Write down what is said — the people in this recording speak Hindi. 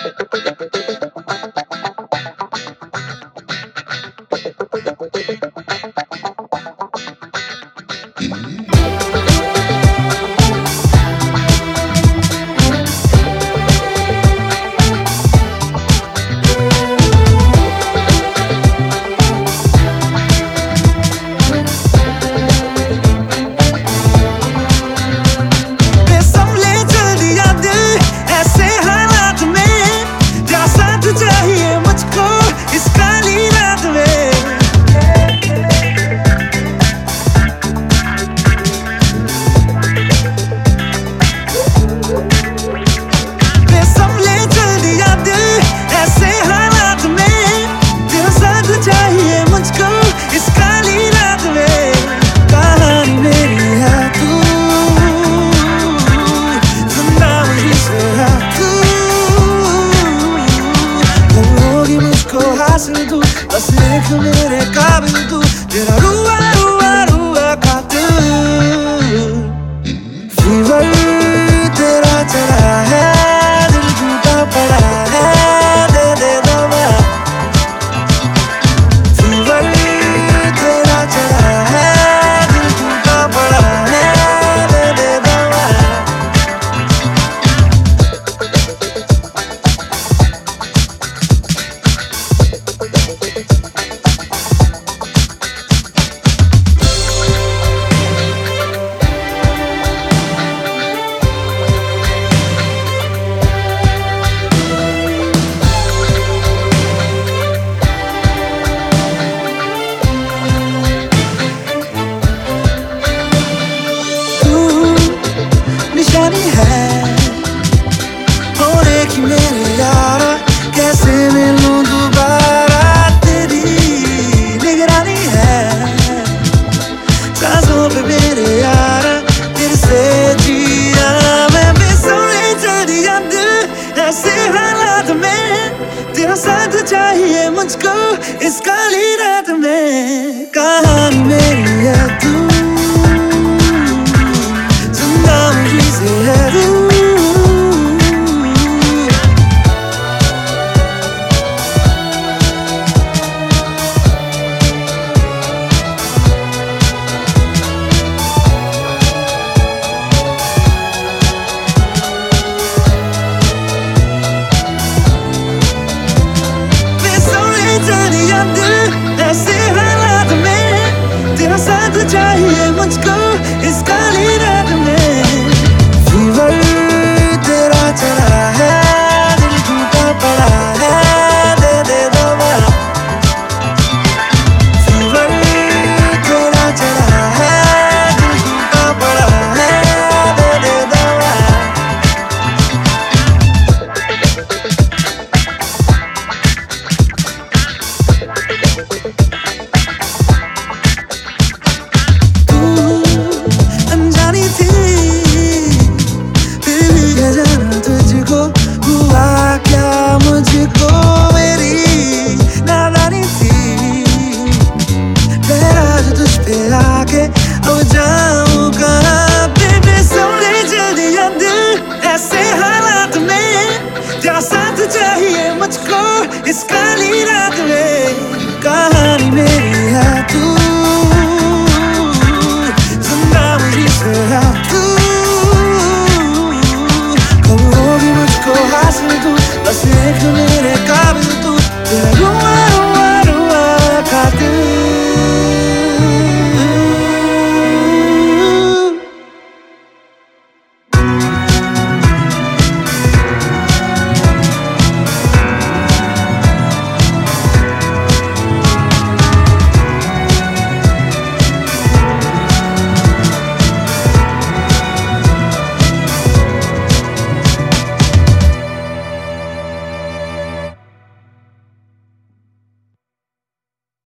बस देख मेरे काबिल तू तेरा रुआ रुआ रुआ कातिल फीवर तेरा चढ़ा है दिल टूटा पड़ा है दे दे दवा फीवर तेरा चढ़ा है दिल टूटा पड़ा है दे दे दवा निशानी है होने की मेरे यारा कैसे मिलूं दोबारा तेरी निगरानी है सांसों पे मेरे यारा तेरे से जिया मैं बेसुरे चढ़िया दिल ऐसे हालात में तेरा साथ चाहिए मुझको इस काली रात में कहानी मेरी है तू ऐसे हालात में तेरा साथ चाहिए मुझको इस काली रात में फीवर तेरा चढ़ा है दिल टूटा पड़ा है दे दे दवा फीवर तेरा चढ़ा है दिल टूटा पड़ा है दे दे दवा मुझको मेरी नादानी थी तेरा जो तुझ पे आके अब जाऊं कहाँ बेबे समझे जल्दियां दिल ऐसे हालात में तेरा साथ चाहिए मुझको इस काली रात में कहानी मेरी है तू